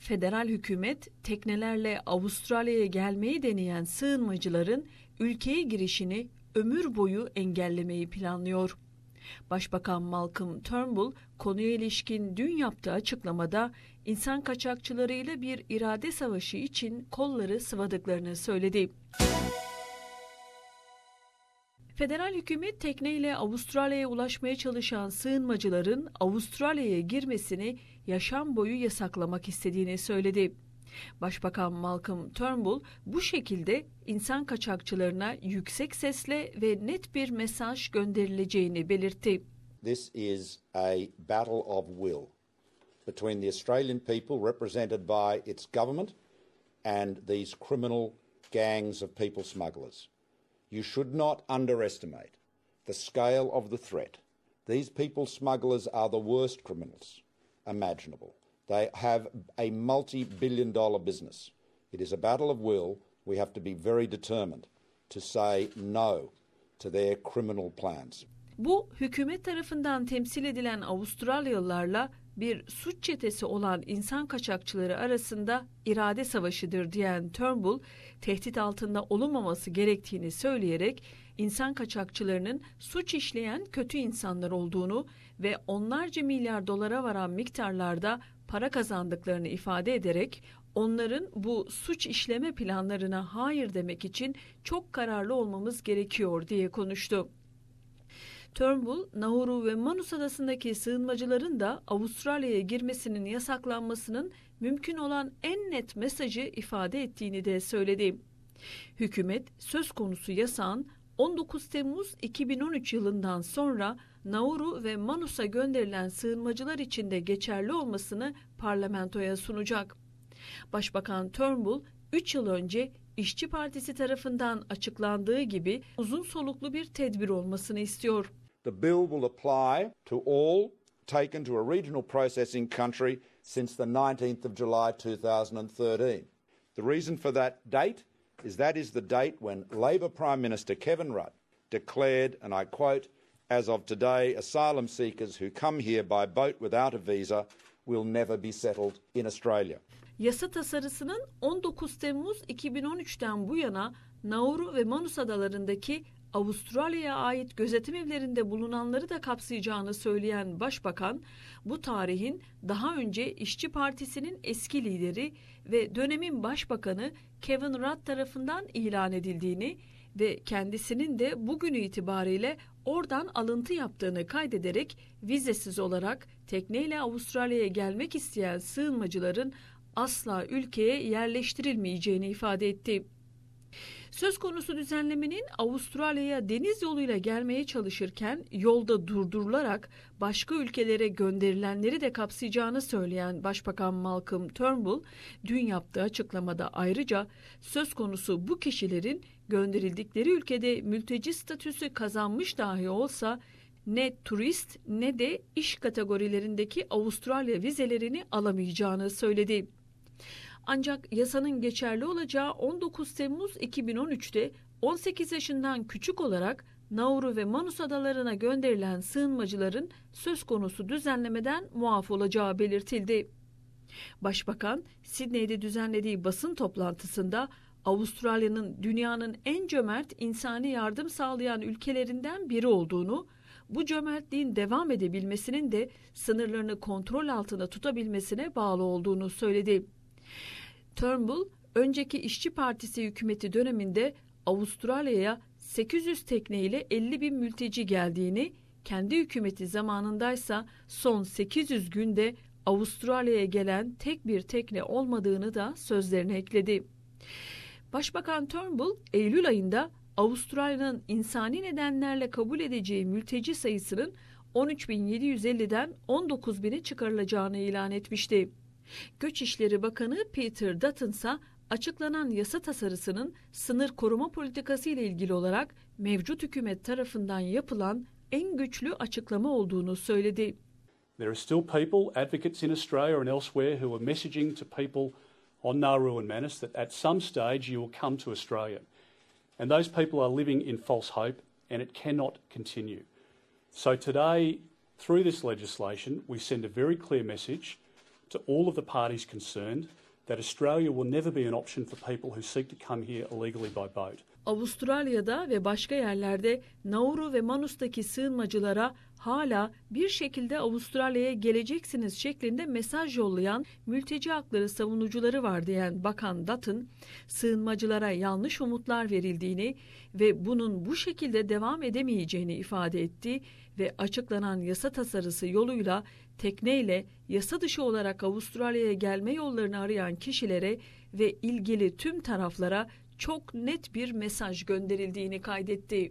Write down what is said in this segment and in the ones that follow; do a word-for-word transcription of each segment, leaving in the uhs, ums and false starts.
Federal hükümet teknelerle Avustralya'ya gelmeyi deneyen sığınmacıların ülkeye girişini ömür boyu engellemeyi planlıyor. Başbakan Malcolm Turnbull konuya ilişkin dün yaptığı açıklamada insan kaçakçılarıyla bir irade savaşı için kolları sıvadıklarını söyledi. Federal hükümet tekneyle Avustralya'ya ulaşmaya çalışan sığınmacıların Avustralya'ya girmesini yaşam boyu yasaklamak istediğini söyledi. Başbakan Malcolm Turnbull bu şekilde insan kaçakçılarına yüksek sesle ve net bir mesaj gönderileceğini belirtti. This is a battle of will between the Australian people represented by its government and these criminal gangs of people smugglers. You should not underestimate the scale of the threat. These people smugglers are the worst criminals imaginable. They have a multi-billion dollar business. It is a battle of will. We have to be very determined to say no to their criminal plans. Bu hükümet tarafından temsil edilen Avustralyalılarla bir suç çetesi olan insan kaçakçıları arasında irade savaşıdır diyen Turnbull, tehdit altında olunmaması gerektiğini söyleyerek insan kaçakçılarının suç işleyen kötü insanlar olduğunu ve onlarca milyar dolara varan miktarlarda para kazandıklarını ifade ederek onların bu suç işleme planlarına hayır demek için çok kararlı olmamız gerekiyor diye konuştu. Turnbull, Nauru ve Manus Adası'ndaki sığınmacıların da Avustralya'ya girmesinin yasaklanmasının mümkün olan en net mesajı ifade ettiğini de söyledi. Hükümet, söz konusu yasağın on dokuz Temmuz iki bin on üç yılından sonra Nauru ve Manus'a gönderilen sığınmacılar için de geçerli olmasını parlamentoya sunacak. Başbakan Turnbull, üç yıl önce İşçi Partisi tarafından açıklandığı gibi uzun soluklu bir tedbir olmasını istiyor. The bill will apply to all taken to a regional processing country since the nineteenth of July two thousand thirteen. The reason for that date is that is the date when Labor Prime Minister Kevin Rudd declared, and I quote, "As of today, asylum seekers who come here by boat without a visa will never be settled in Australia." Yasa tasarısının on dokuz Temmuz iki bin on üçten bu yana Nauru ve Manus adalarındaki Avustralya'ya ait gözetim evlerinde bulunanları da kapsayacağını söyleyen Başbakan, bu tarihin daha önce İşçi Partisi'nin eski lideri ve dönemin Başbakanı Kevin Rudd tarafından ilan edildiğini ve kendisinin de bugünü itibariyle oradan alıntı yaptığını kaydederek vizesiz olarak tekneyle Avustralya'ya gelmek isteyen sığınmacıların asla ülkeye yerleştirilmeyeceğini ifade etti. Söz konusu düzenlemenin Avustralya'ya deniz yoluyla gelmeye çalışırken yolda durdurularak başka ülkelere gönderilenleri de kapsayacağını söyleyen Başbakan Malcolm Turnbull, dün yaptığı açıklamada ayrıca söz konusu bu kişilerin gönderildikleri ülkede mülteci statüsü kazanmış dahi olsa ne turist ne de iş kategorilerindeki Avustralya vizelerini alamayacağını söyledi. Ancak yasanın geçerli olacağı on dokuz Temmuz iki bin on üçte on sekiz yaşından küçük olarak Nauru ve Manus adalarına gönderilen sığınmacıların söz konusu düzenlemeden muaf olacağı belirtildi. Başbakan, Sidney'de düzenlediği basın toplantısında Avustralya'nın dünyanın en cömert insani yardım sağlayan ülkelerinden biri olduğunu, bu cömertliğin devam edebilmesinin de sınırlarını kontrol altında tutabilmesine bağlı olduğunu söyledi. Turnbull, önceki İşçi Partisi hükümeti döneminde Avustralya'ya sekiz yüz tekneyle elli bin mülteci geldiğini, kendi hükümeti zamanındaysa son sekiz yüz günde Avustralya'ya gelen tek bir tekne olmadığını da sözlerine ekledi. Başbakan Turnbull, Eylül ayında Avustralya'nın insani nedenlerle kabul edeceği mülteci sayısının on üç bin yedi yüz elliden on dokuz bine çıkarılacağını ilan etmişti. Göç İşleri Bakanı Peter Dutton ise açıklanan yasa tasarısının sınır koruma politikası ile ilgili olarak mevcut hükümet tarafından yapılan en güçlü açıklama olduğunu söyledi. There are still people, advocates in Australia and elsewhere, who are messaging to people on Nauru and Manus that at some stage you will come to Australia. And those people are living in false hope, and it cannot continue. So today, through this legislation, we send a very clear message to all of the parties concerned that Australia will never be an option for people who seek to come here illegally by boat. Avustralya'da ve başka yerlerde Nauru ve Manus'taki sığınmacılara hala bir şekilde Avustralya'ya geleceksiniz şeklinde mesaj yollayan mülteci hakları savunucuları var diyen Bakan Dutton, sığınmacılara yanlış umutlar verildiğini ve bunun bu şekilde devam edemeyeceğini ifade etti ve açıklanan yasa tasarısı yoluyla tekneyle yasa dışı olarak Avustralya'ya gelme yollarını arayan kişilere ve ilgili tüm taraflara çok net bir mesaj gönderildiğini kaydetti.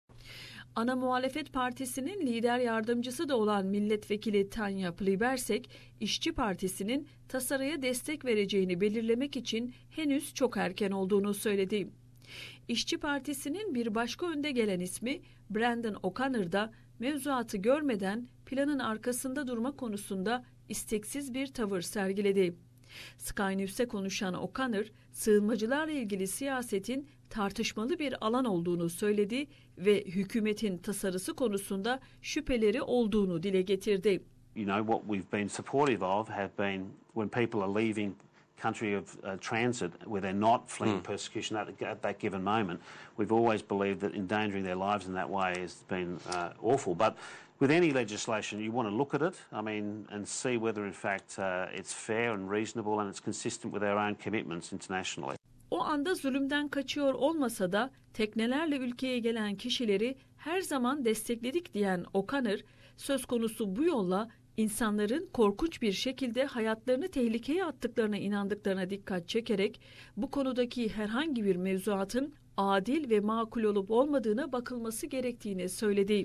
Ana Muhalefet Partisi'nin lider yardımcısı da olan milletvekili Tanya Plibersek, İşçi Partisi'nin tasarıya destek vereceğini belirlemek için henüz çok erken olduğunu söyledi. İşçi Partisi'nin bir başka önde gelen ismi Brendan O'Connor da mevzuatı görmeden planın arkasında durma konusunda isteksiz bir tavır sergiledi. Sky News'e konuşan O'Connor, sığınmacılarla ilgili siyasetin tartışmalı bir alan olduğunu söyledi ve hükümetin tasarısı konusunda şüpheleri olduğunu dile getirdi. You know, what we've been supportive of have been when people are leaving country of uh, transit where they're not fleeing mm. persecution at, at that given moment. We've always believed that endangering their lives in that way has been uh, awful. But with any legislation, you want to look at it, I mean, and see whether in fact uh, it's fair and reasonable and it's consistent with our own commitments internationally. O anda zulümden kaçıyor olmasa da teknelerle ülkeye gelen kişileri her zaman destekledik diyen O'Connor, söz konusu bu yolla insanların korkunç bir şekilde hayatlarını tehlikeye attıklarına inandıklarına dikkat çekerek bu konudaki herhangi bir mevzuatın adil ve makul olup olmadığına bakılması gerektiğini söyledi.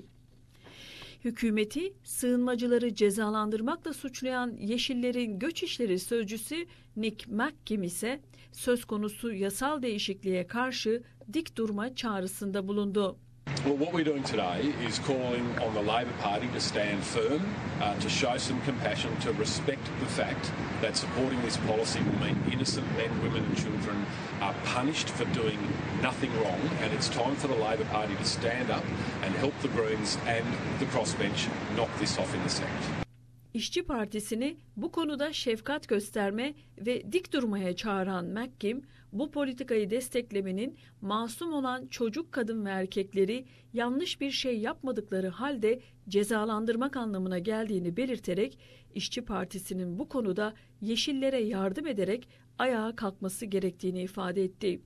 Hükümeti sığınmacıları cezalandırmakla suçlayan Yeşillerin Göç İşleri Sözcüsü Nick McKim ise söz konusu yasal değişikliğe karşı dik durma çağrısında bulundu. Well, what we're doing today is calling on the Labor Party to stand firm, uh, to show some compassion, to respect the fact that supporting this policy will mean innocent men, women and children are punished for doing nothing wrong, and it's time for the Labor Party to stand up and help the Greens and the crossbench knock this off in the Senate. İşçi Partisi'ni bu konuda şefkat gösterme ve dik durmaya çağıran McKim, bu politikayı desteklemenin masum olan çocuk, kadın ve erkekleri yanlış bir şey yapmadıkları halde cezalandırmak anlamına geldiğini belirterek İşçi Partisi'nin bu konuda Yeşillere yardım ederek ayağa kalkması gerektiğini ifade etti.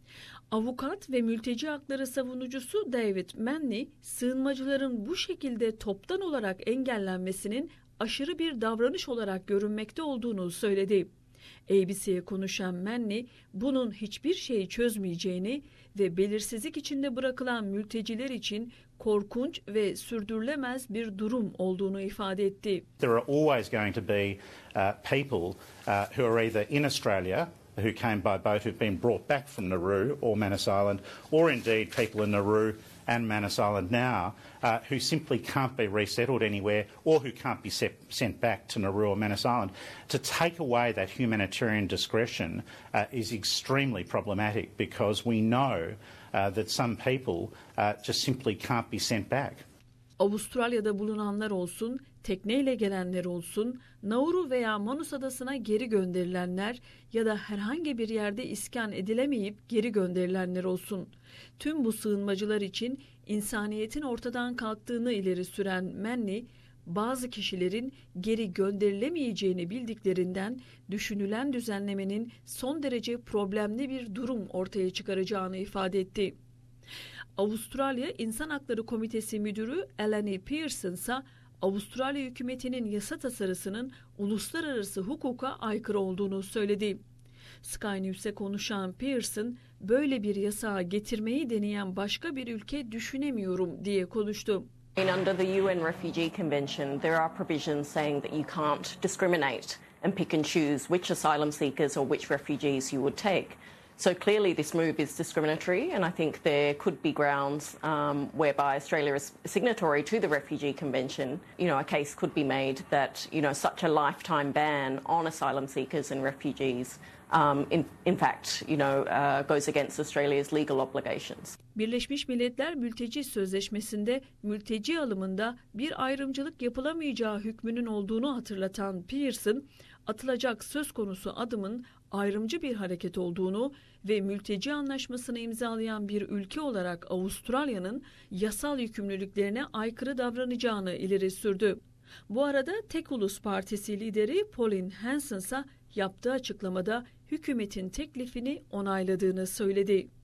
Avukat ve mülteci hakları savunucusu David Manley, sığınmacıların bu şekilde toptan olarak engellenmesinin aşırı bir davranış olarak görünmekte olduğunu söyledi. A B C'ye konuşan Manley, bunun hiçbir şeyi çözmeyeceğini ve belirsizlik içinde bırakılan mülteciler için korkunç ve sürdürülemez bir durum olduğunu ifade etti. There are always going to be uh, people uh, who are either in Australia who came by boat who've been brought back from Nauru or Manus Island, or indeed people in Nauru and Manus Island now uh, who simply can't be resettled anywhere or who can't be set, sent back to Nauru or Manus Island. To take away that humanitarian discretion uh, is extremely problematic because we know uh, that some people uh, just simply can't be sent back. Avustralya'da bulunanlar olsun, tekneyle gelenler olsun, Nauru veya Manus Adası'na geri gönderilenler ya da herhangi bir yerde iskan edilemeyip geri gönderilenler olsun. Tüm bu sığınmacılar için insaniyetin ortadan kalktığını ileri süren Manley, bazı kişilerin geri gönderilemeyeceğini bildiklerinden düşünülen düzenlemenin son derece problemli bir durum ortaya çıkaracağını ifade etti. Avustralya İnsan Hakları Komitesi Müdürü Eleni Pearson ise Avustralya hükümetinin yasa tasarısının uluslararası hukuka aykırı olduğunu söyledi. Sky News'e konuşan Pearson, böyle bir yasağı getirmeyi deneyen başka bir ülke düşünemiyorum diye konuştu. Under the U N Refugee Convention, there are provisions saying that you can't discriminate and pick and choose which asylum seekers or which refugees you would take. So clearly this move is discriminatory, and I think there could be grounds um, whereby Australia is signatory to the Refugee Convention. You know, a case could be made that, you know, such a lifetime ban on asylum seekers and refugees, um, in, in fact, you know, uh, goes against Australia's legal obligations. Birleşmiş Milletler Mülteci Sözleşmesi'nde mülteci alımında bir ayrımcılık yapılamayacağı hükmünün olduğunu hatırlatan Pearson, atılacak söz konusu adımın ayrımcı bir hareket olduğunu ve mülteci anlaşmasını imzalayan bir ülke olarak Avustralya'nın yasal yükümlülüklerine aykırı davranacağını ileri sürdü. Bu arada Tek Ulus Partisi lideri Pauline Hanson ise yaptığı açıklamada hükümetin teklifini onayladığını söyledi.